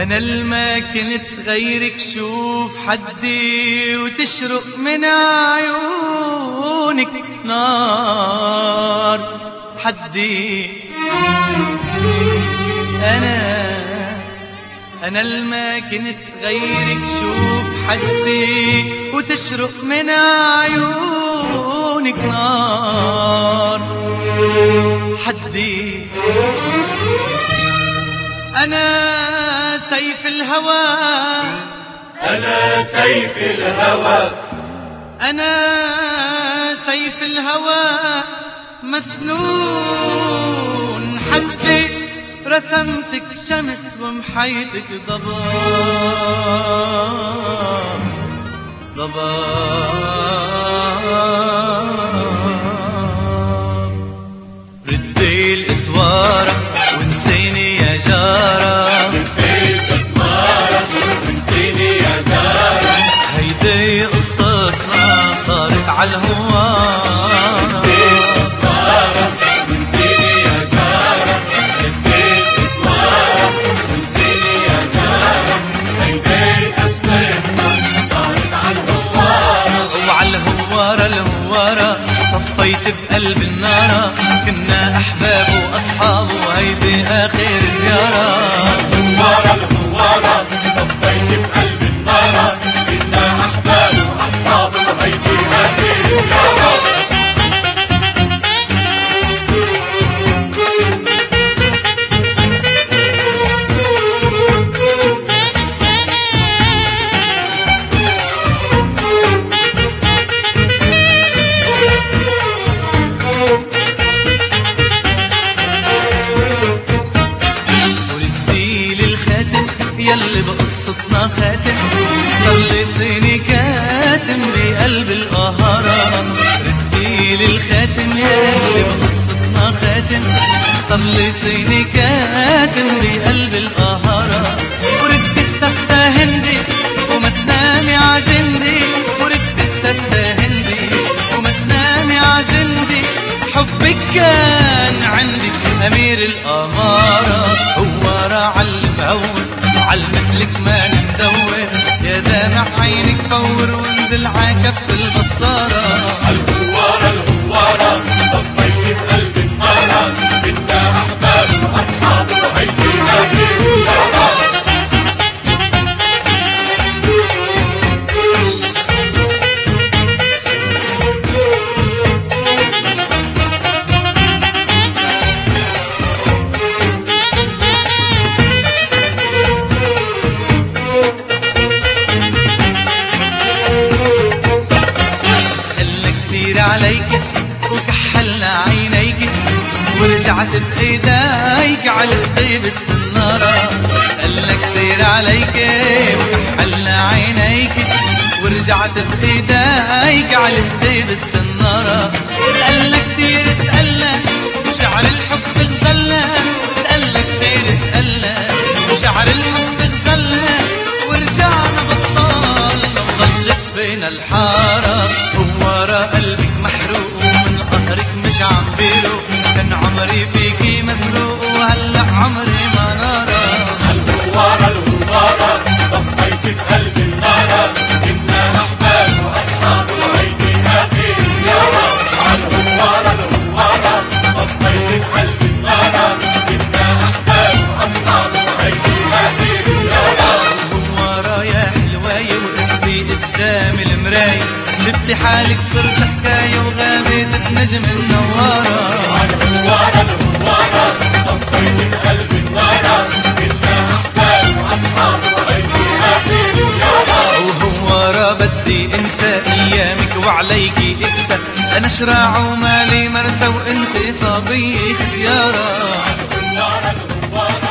أنا الما كنت غيرك شوف حدي وتشرق من عيونك نار حدي. أنا الما كنت غيرك شوف حدي وتشرق من عيونك نار حدي. أنا سيف الهوى، أنا سيف الهوى، أنا سيف الهوى مسنون حدي. رسمتك شمس ومحيتك ضباب ضباب. ردي الإسوارة ونسيني يا جارة، ردي الإسوارة ونسيني يا جارة. هيدي قصتنا صارت عالهوار. طفيت بقلب النار، كنا أحباب وأصحاب وهيدي آخر زيارة. الهوارة الهوارة طفيت بقلب النار، كنا أحباب وأصحاب وهيدي آخر زيارة. يلي بقصتنا خاتم صار لي سني كاتم بقلب القهرة. رديلي الخاتم يلي بقصتنا خاتم صار لي سني كاتم بقلب القهرة. وردت التفتة هندي وما تنامي عزندي، وردت التفتة هندي وما تنامي عزندي. حبك كان عندي أمير الأمارة. هوارة عالمهون علمتلك ما ندور، يا دامع عينك فور وانزل عكف البصارة. الهوارة الهوارة طفيت بقلب النار، كنا أحباب وأصحاب وهيدي آخر زيارة. عليك وكحلنا عينيك ورجعت بإيديك على القيد السنارة. سألنا كتير عليك وكحلنا عينيك ورجعت بإيديك على القيد السنارة. سألنا كتير سألنا وشعر الحب غزلنا، سألنا كتير سألنا وشعر الحب غزلنا. ورجعنا بطال وضجت فينا الحارة. هوارة قلبك محروق ومن قهرك مش عم بيروق، كان عمري فيكي مسروق وهلأ عمري ما نارة. الهوارة الهوارة طفيت بقلب النار، كنا أحباب وأصحاب وهيدي آخر زيارة. الهوارة الهوارة طفيت بقلب النار، كنا أحباب وأصحاب وهيدي آخر زيارة. هوارة يا حلواية وقفتي قدام المراية، شفتي حالك صرت حكاية وغابت نجم النوارة. الهوارة الهوارة طفيت بقلب النار، كنا أحباب وأصحاب وهيدي آخر زيارة. وهوارة بدي انسى ايامك وعليكي اقسى، انا شراع ومالي مرسى وانتي صبية ديارة. الهوارة الهوارة